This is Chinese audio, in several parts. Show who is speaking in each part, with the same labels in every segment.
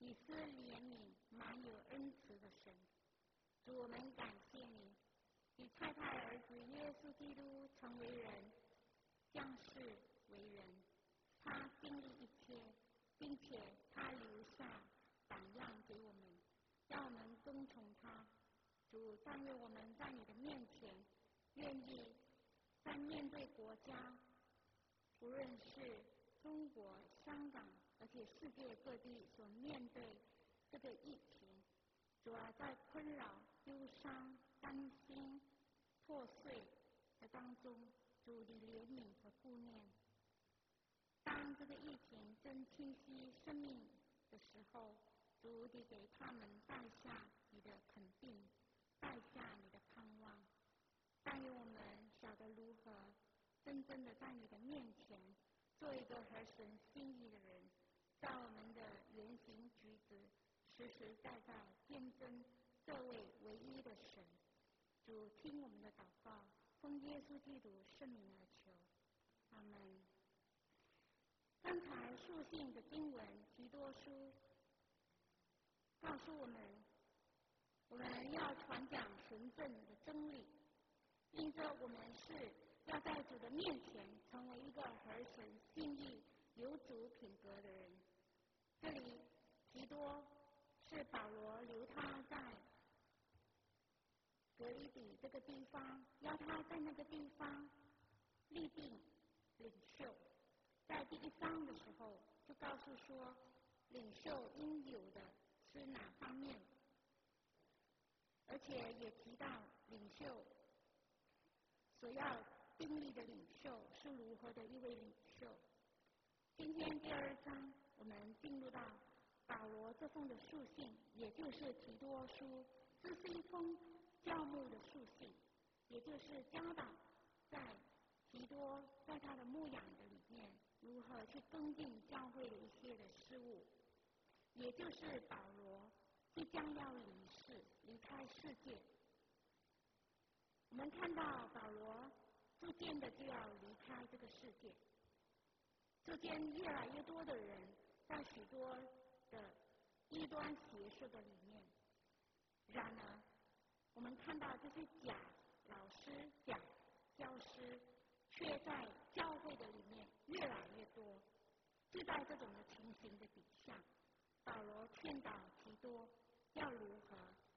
Speaker 1: 以施怜悯、满有恩慈的神。主，我们感谢你，以差派儿子耶稣基督成为人，降世为人，他经历一切，并且他留下榜样给我们，让我们跟从他。主，但愿我们在你的面前，愿意在面对国家，无论是中国、香港，而且世界各地所面对这个疫情，主啊，在困扰、忧伤、担心、破碎的当中，主你怜悯和顾念。当这个疫情正侵袭生命的时候，主你给他们带下你的肯定，带下你的盼望。但愿我们晓得如何真正的在你的面前做一个合神心意的人，在我们的言行举止实实在在见证这位唯一的神。主，听我们的祷告，奉耶稣基督圣名而求，阿门。刚才述信的经文提多书告诉我们，我们要传讲纯正的真理，因着我们是要在主的面前成为一个合神心意、有主品格的人。这里提多是保罗留他在革哩底这个地方，要他在那个地方立定领袖。在第1章的时候就告诉说，领袖应有的是哪方面，而且也提到领袖所要定立的领袖是如何的一位领袖。今天第2章我们进入到保罗这封的书信，也就是提多书，这是一封教牧的书信，也就是教导在提多在他的牧养的里面如何去跟进教会的一些的事物，也就是保罗即将要离开世界。我们看到保罗逐渐的就要离开这个世界，逐渐越来越多的人在许多的异端邪说的里面，然而我们看到这些假老师、假教师却在教会的里面越来越多。就在这种的情形的底下，保罗劝导提多要如何。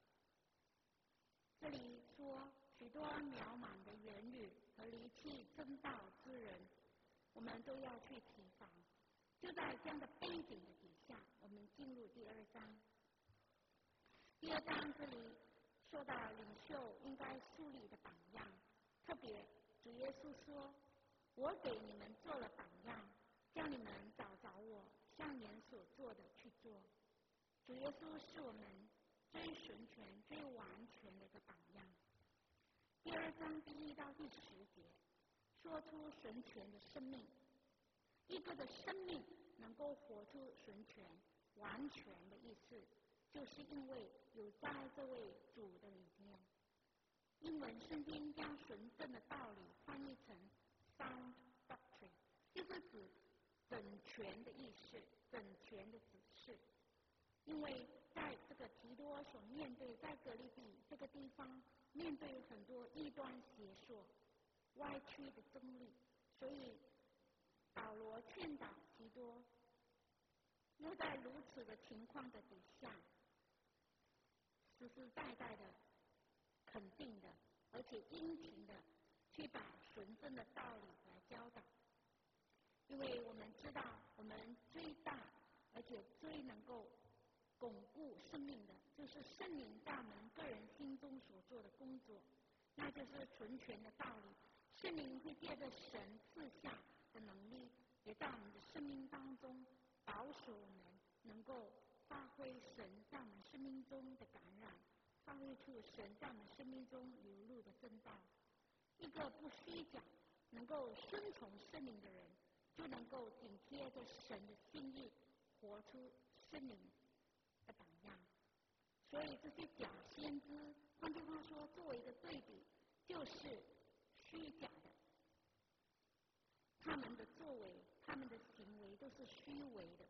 Speaker 1: 这里说许多渺茫的言语和离弃真道之人，我们都要去提防。就在这样的背景的底下，我们进入第2章。第2章这里说到领袖应该树立的榜样，特别主耶稣说，我给你们做了榜样，叫你们找着我，像你们所做的去做。主耶稣是我们最纯全、最完全的一个榜样。第2章第1到第10节说出纯全的生命，一个的生命能够活出纯全、完全的意思，就是因为有在这位主的里面。英文圣经将纯正的道理翻译成 sound doctrine， 就是指整全的意思，整全的指示。因为在这个提多所面对，在革哩底这个地方面对很多异端邪说、歪曲的真理，所以保罗劝导提多又在如此的情况的底下，实实在在的肯定的，而且殷勤的去把纯正的道理来教导。因为我们知道，我们最大而且最能够巩固生命的，就是圣灵在我们个人心中所做的工作，那就是纯全的道理。圣灵会借着神赐下的能力，也在我们的生命当中保守我们能够发挥神在我们生命中的感染，发挥出神在我们生命中流露的真道。一个不虚假、能够顺从圣灵的人，就能够紧贴着神的心意，活出圣灵的榜样。所以这些假先知，换句话说，作为一个对比，就是虚假的，他们的作为、他们的行为都是虚伪的，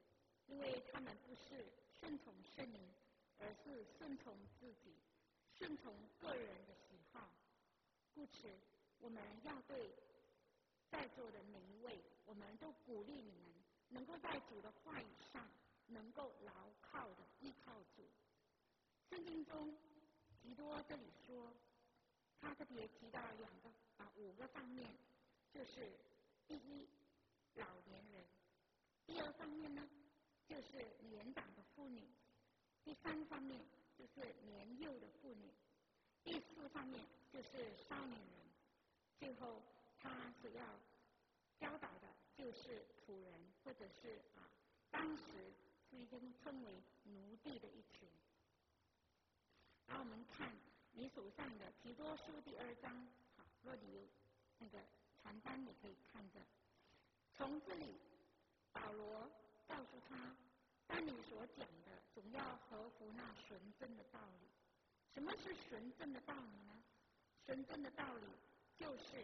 Speaker 1: 因为他们不是顺从圣灵，而是顺从自己，顺从个人的喜好。故此，我们要对在座的每一位，我们都鼓励你们能够在主的话语上能够牢靠的依靠主。圣经中提多这里说，他特别提到5个方面，就是第一，老年人；第二方面呢，就是年长的妇女；第三方面就是年幼的妇女；第四方面就是少年人；最后他所要教导的就是仆人，或者是当时已经称为奴隶的一群。然后我们看你手上的提多书第2章，若你有那个传单，你可以看着。从这里，保罗告诉他，当你所讲的总要合乎那纯正的道理。什么是纯正的道理呢？纯正的道理就是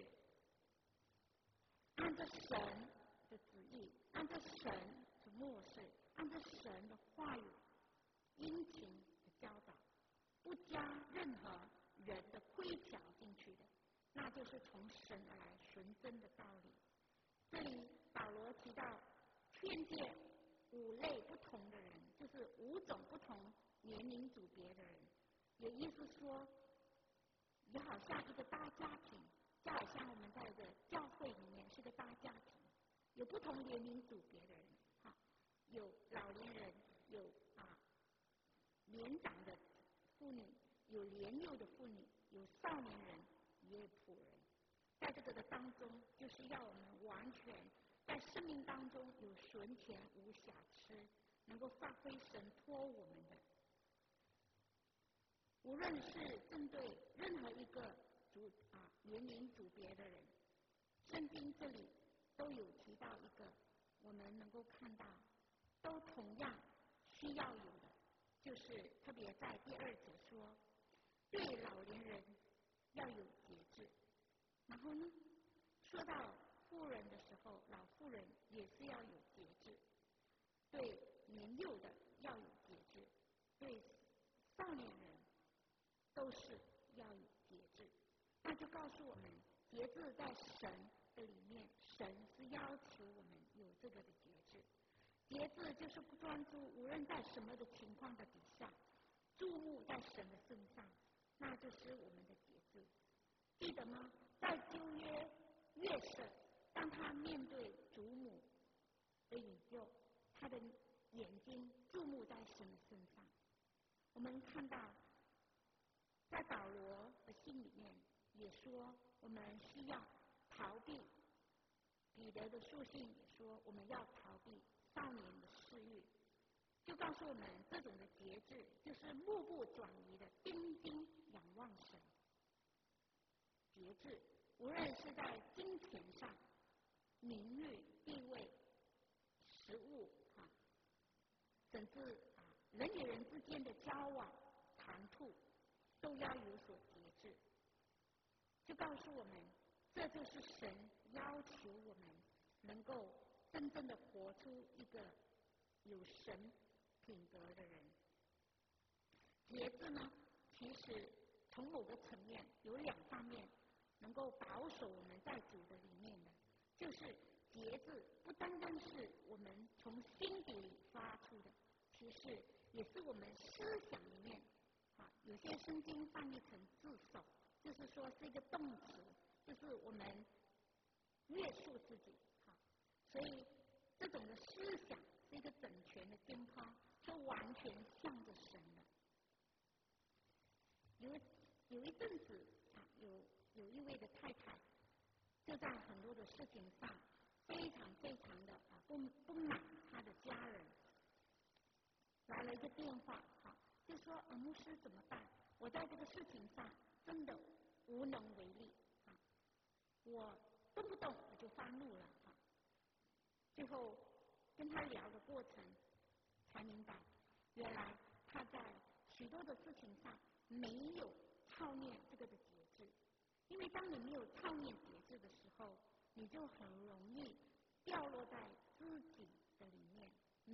Speaker 1: 按照神的旨意，按照神的默示，按照神的话语殷勤的教导，不加任何人的规条进去的，那就是从神而来纯真的道理。这里保罗提到劝诫5类不同的人，就是5种不同年龄组别的人，也意思说，也好像一个大家庭，就好像我们在这个教会里面是个大家庭，有不同年龄组别的人，有老年人，有年长的妇女，有年幼的妇女，有少年人，也有仆人。在这个的当中，就是要我们完全在生命当中有纯全无瑕疵，能够发挥神托我们的。无论是针对任何一个年龄组别的人，圣经这里都有提到一个，我们能够看到，都同样需要有的，就是特别在第2节说，对老年人要有节制。然后呢，说到妇人的时候，老妇人也是要有节制，对年幼的要有节制，对少年人都是要有节制。那就告诉我们，节制在神的里面，神是要求我们有这个的节制。节制就是不专注，无论在什么的情况的底下，注目在神的身上，那就是我们的节制。记得吗？在旧约约瑟，当他面对祖母的引诱，他的眼睛注目在神的身上。我们看到在保罗的信里面也说，我们需要逃避，彼得的书信也说，我们要逃避少年的私欲，就告诉我们这种的节制就是目不转移的定睛仰望神。节制无论是在金钱上、名誉、地位、食物甚至人与人之间的交往、谈吐，都要有所节制。就告诉我们，这就是神要求我们能够真正的活出一个有神品格的人。节制呢，其实从某个层面有2方面能够保守我们在主的里面的，就是节制不单单是我们从心底里发出的，其实也是我们思想里面有些圣经翻译成自守，就是说是一个动词，就是我们约束自己。所以这种的思想是一个整全的健康，是完全向着神的。有一阵子有一位的太太，就在很多的事情上非常的不满她的家人，来了一个电话，就说牧师怎么办？我在这个事情上真的无能为力，我动不动我就发怒了。最后跟他聊的过程才明白，原来他在许多的事情上没有操练这个的节制。因为当你没有操练节制的时候，你就很容易掉落在自己的里面，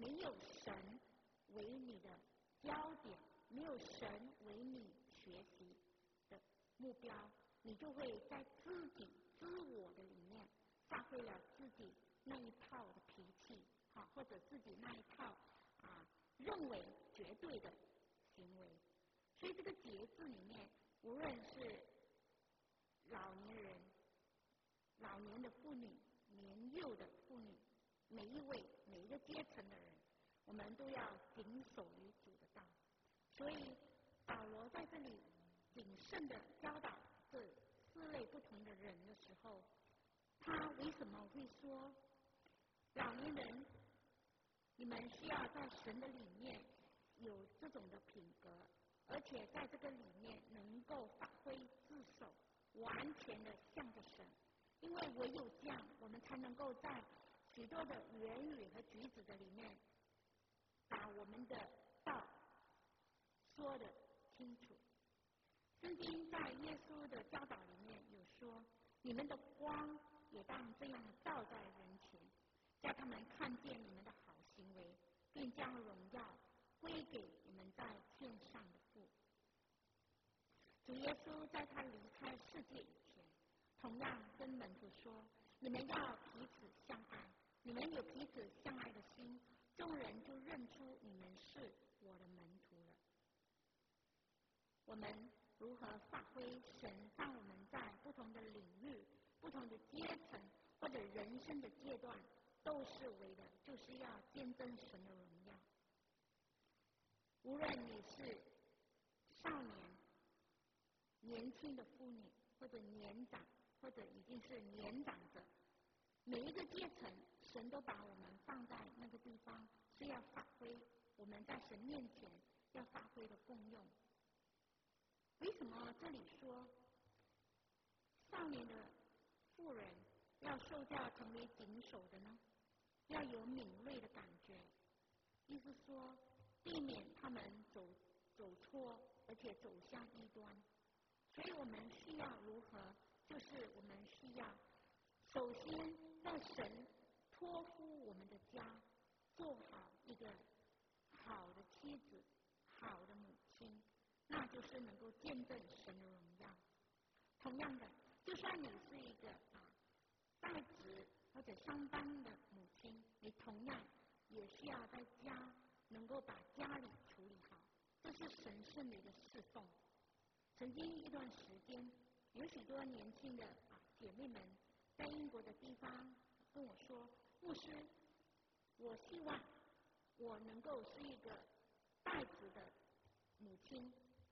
Speaker 1: 没有神为你的焦点，没有神为你学习的目标，你就会在自己自我的里面发挥了自己那一套的脾气，或者自己那一套认为绝对的行为。所以这个节字里面，无论是老年人、老年的妇女、年幼的妇女，每一个阶层的人，我们都要谨守于主的道。所以保罗在这里谨慎的教导这4类不同的人的时候，他为什么会说老年人，你们需要在神的里面有这种的品格，而且在这个里面能够发挥自守，完全的向着神，因为唯有这样，我们才能够在许多的言语和举止的里面，把我们的道说得清楚。圣经在耶稣的教导里面有说，你们的光也当这样照在人前，叫他们看见你们的好行为，并将荣耀归给你们在天上的父。主耶稣在他离开世界以前，同样跟门徒说，你们要彼此相爱，你们有彼此相爱的心，众人就认出你们是我的门徒了。我们如何发挥神让我们在不同的领域、不同的阶层或者人生的阶段，都是为的就是要见证神的荣耀。无论你是少年、年轻的妇女，或者年长，或者已经是年长者，每一个阶层，神都把我们放在那个地方，是要发挥我们在神面前要发挥的功用。为什么这里说少年的妇人要受教成为谨守的呢？要有敏锐的感觉，意思说避免他们走错，而且走向异端。所以我们需要如何？就是我们需要首先让神托付我们的家，做好一个好的妻子、好的母亲，那就是能够见证神的荣耀。同样的，就算你是一个在职或者上班的母亲，你同样也需要在家能够把家里处理好，这是神圣的一个侍奉。曾经一段时间，有许多年轻的姐妹们在英国的地方跟我说，牧师，我希望我能够是一个带子的母亲。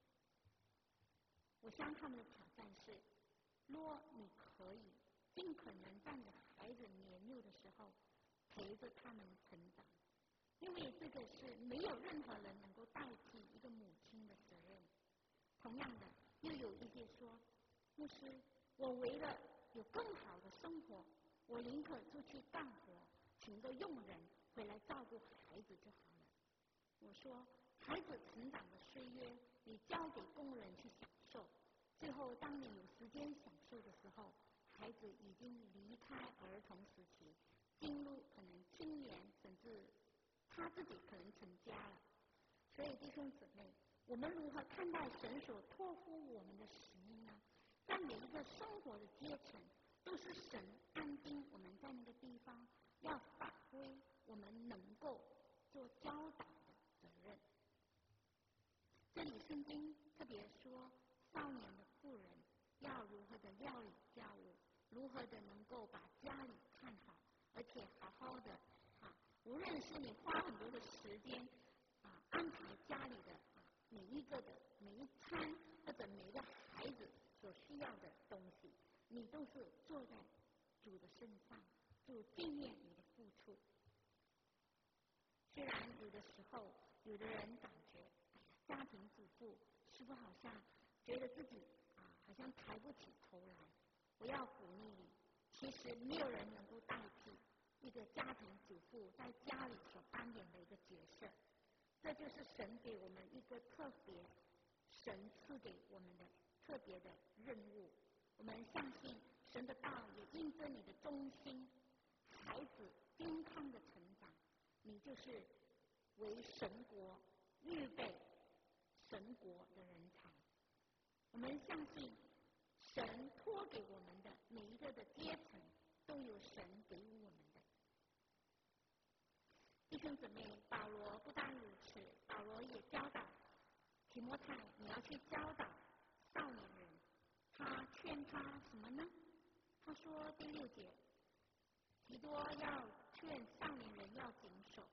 Speaker 1: 我向他们的挑战是，若你可以尽可能在你的孩子年幼的时候陪着他们成长，因为这个是没有任何人能够代替一个母亲的责任。同样的，又有一些说，牧师，我为了有更好的生活，我宁可出去干活，请个佣人回来照顾孩子就好了。我说，孩子成长的岁月，你交给工人去享受，最后当你有时间享受的时候，孩子已经离开儿童时期，进入可能青年，甚至他自己可能成家了。所以弟兄姊妹，我们如何看待神所托付我们的使命呢？在每一个生活的阶层，都是神安定我们在那个地方，要发挥我们能够做教导的责任。这里圣经特别说，少年的妇人要如何的料理家务，如何的能够把家里看好，而且好好的无论是你花很多的时间安排家里的每一餐或者每一个孩子所需要的东西，你都是坐在主的身上，主纪念你的付出。虽然有的时候有的人感觉家庭主妇是不是好像觉得自己好像抬不起头来，我要鼓励你，其实没有人能够代替一个家庭主妇在家里所扮演的一个角色。这就是神给我们一个特别，神赐给我们的特别的任务。我们相信神的道也印证你的忠心，孩子健康的成长，你就是为神国预备神国的人才。我们相信神托给我们的每一个的阶层都有神给予我们的。弟兄姊妹，保罗不但如此，保罗也教导提摩太，你要去教导少年人。他劝他什么呢？他说第6节，提多要劝少年人要谨守。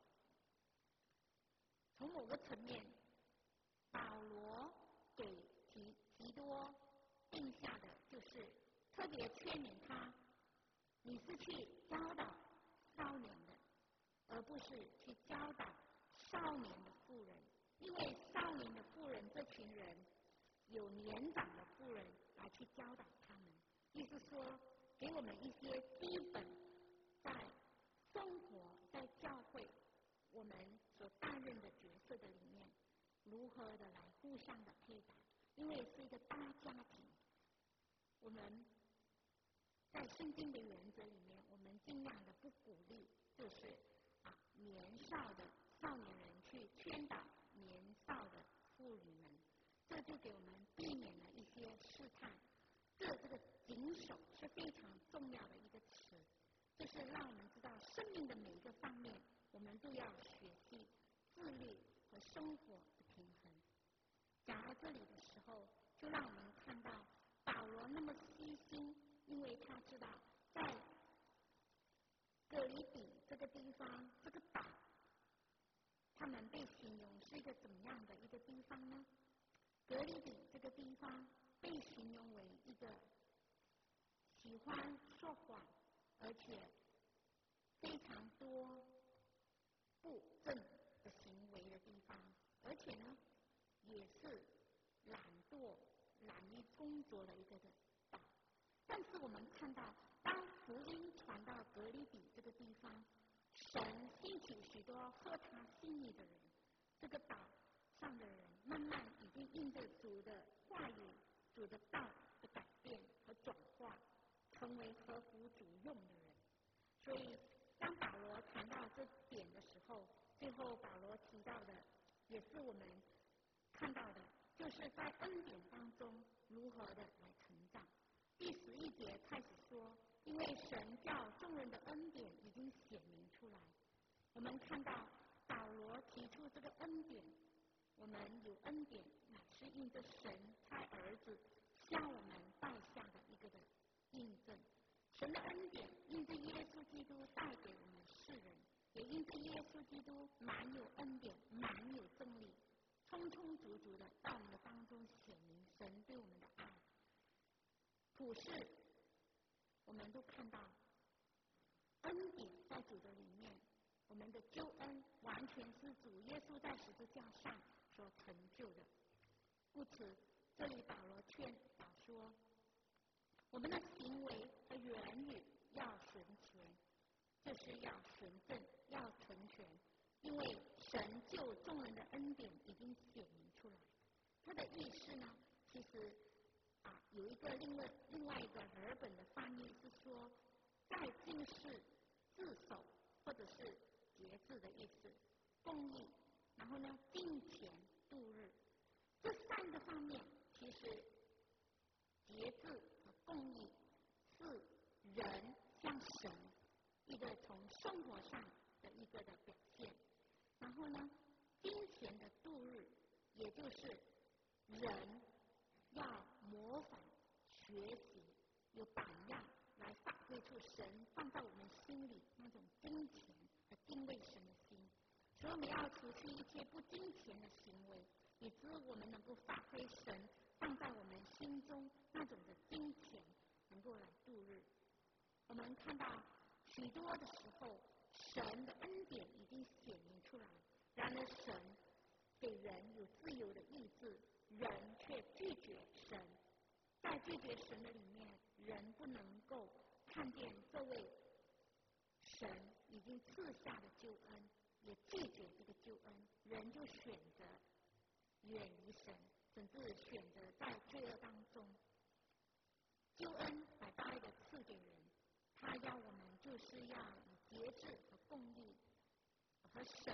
Speaker 1: 从某个层面，保罗给提多定下的就是特别劝勉他，你是去教导少年的，而不是去教导少年的妇人，因为少年的妇人这群人有年长的妇人来去教导他们，意思说给我们一些基本在生活在教会我们所担任的角色的里面，如何的来互相的配搭，因为是一个大家庭。我们在圣经的原则里面，我们尽量的不鼓励就是年少的少年人去劝导年少的妇女们，这就给我们避免了一些试探。这个谨守是非常重要的一个词，就是让我们知道生命的每一个方面，我们都要学习自律和生活的平衡。讲到这里的时候，就让我们看到保罗那么细心，因为他知道在革哩底这个地方，这个岛，他们被形容是一个怎么样的一个地方呢？革哩底这个地方被形容为一个喜欢说谎，而且非常多不正的行为的地方，而且呢，也是懒惰、懒于工作的一个岛。但是我们看到，当福音传到革哩底这个地方，神兴起许多合他心意的人，这个岛上的人慢慢已经因着主的话语、主的道的改变和转化，成为合乎主用的人。所以当保罗谈到这点的时候，最后保罗提到的也是我们看到的，就是在恩典当中如何的来成长。第11节开始说，因为神叫众人的恩典已经显明出来。我们看到保罗提出这个恩典，我们有恩典乃是因着神差儿子向我们带下的一个的印证。神的恩典因着耶稣基督带给我们世人，也因着耶稣基督满有恩典、满有真理，充充足足的到我们的当中显明神对我们的爱。普世我们都看到恩典在主的里面，我们的救恩完全是主耶稣在十字架上所成就的。故此这里保罗劝导说，我们的行为和言语要纯全，就是要纯正，要纯全，因为神救众人的恩典已经显明出来。他的意思呢，其实有一个另外一个耳本的翻译是说，在今世自守或者是节制的意思，公义，然后呢金钱度日，这3个方面其实节制和公义是人向神一个从生活上的一个的表现。然后呢，金钱的度日，也就是人要模仿学习，有榜样来发挥出神放在我们心里那种金钱和敬畏神的心。所以我们要除去一切不金钱的行为，以致我们能够发挥神放在我们心中那种的金钱，能够来度日。我们看到许多的时候，神的恩典已经显明出来，然而神给人有自由的意志，人却拒绝神。在拒绝神的里面，人不能够看见这位神已经赐下的救恩，也拒绝这个救恩，人就选择远离神，甚至选择在罪恶当中。救恩来到一个赐给人，他要我们就是要以节制和公义和神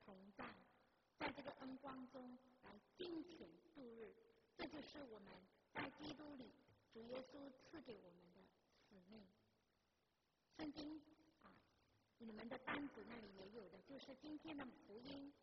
Speaker 1: 同在，在这个恩光中来金钱度日。这就是我们在基督里主耶稣赐给我们的使命。圣经你们的单子那里也有的，就是今天的福音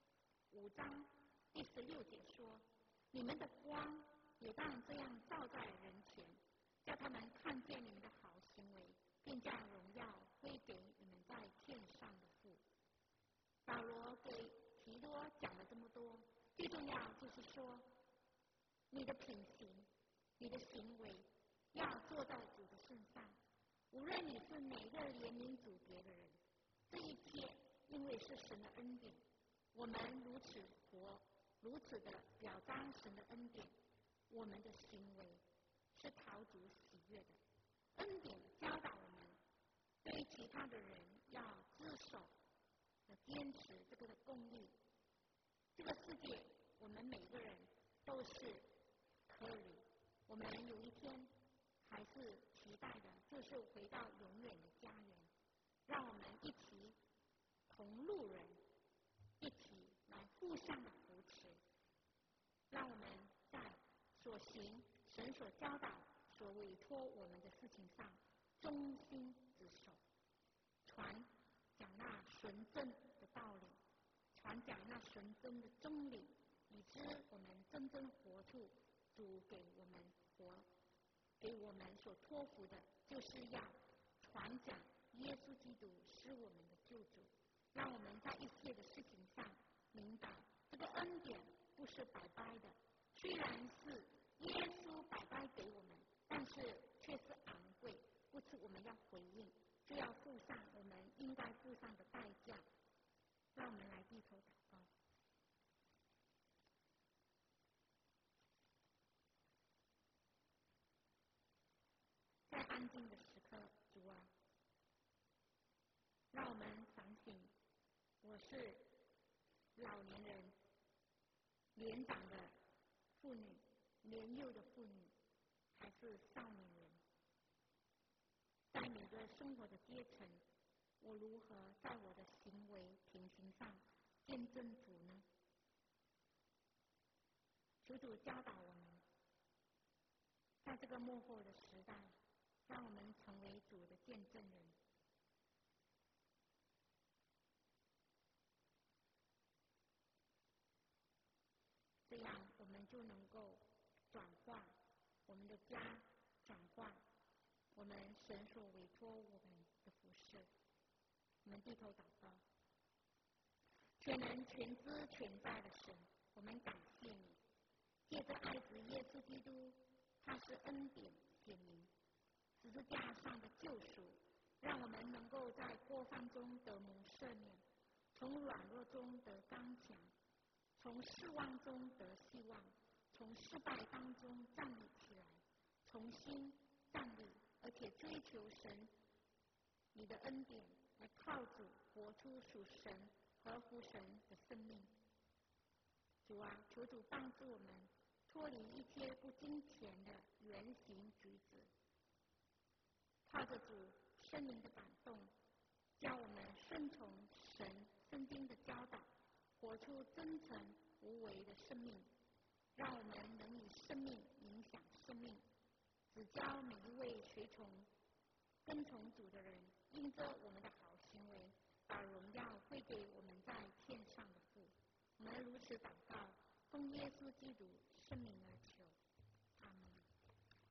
Speaker 1: 5章第16节说：你们的光也当这样照在人前，叫他们看见你们的好行为，并将荣耀归给你们在天上的父。保罗给提多讲了这么多，最重要就是说，你的品行、你的行为要做在主的身上。无论你是哪个联民组别的人，这一切因为是神的恩典，我们如此活，如此的表彰神的恩典，我们的行为是讨主喜悦的。恩典教导我们，对于其他的人要自守，要坚持这个的公义。这个世界，我们每个人都是客旅，我们有一天还是期待的，就是回到永远的家园。让我们一起同路人，一起来互相的扶持，让我们在所行神所教导、所委托我们的事情上忠心职守，传讲那纯正的道理，传讲那纯正的真理，以致我们真正活出主给我们所托付的，就是要传讲耶稣基督是我们的救主。让我们在一切的事情上明白，这个恩典不是白白的，虽然是耶稣白白给我们，但是却是昂贵，故此我们要回应，就要付上我们应该付上的代价。让我们来低头祷告。在安静的时刻，主啊，让我们反省，我是老年人、年长的妇女、年幼的妇女，还是少年人？在每个生活的阶层，我如何在我的行为品行上见证主呢？求主教导我们，在这个末后的时代，让我们成为主的见证人。这样我们就能够转化我们的家，转化我们神所委托我们的服事。我们低头祷告。全能全知全在的神，我们感谢你，借着爱子耶稣基督，他是恩典显明，十字架上的救赎，让我们能够在过犯中得蒙赦免，从软弱中得刚强，从失望中得希望，从失败当中站立起来，重新站立，而且追求神你的恩典，来靠主活出属神合乎神的生命。主啊，求主帮助我们脱离一切不敬虔的言行举止，靠着主圣灵的感动，叫我们顺从神圣经的教导，活出真诚无为的生命，让我们能以生命影响生命，只教每一位跟从主的人，因着我们的好行为，把荣耀归给我们在天上的父。我们如此祷告，奉耶稣基督圣名而求。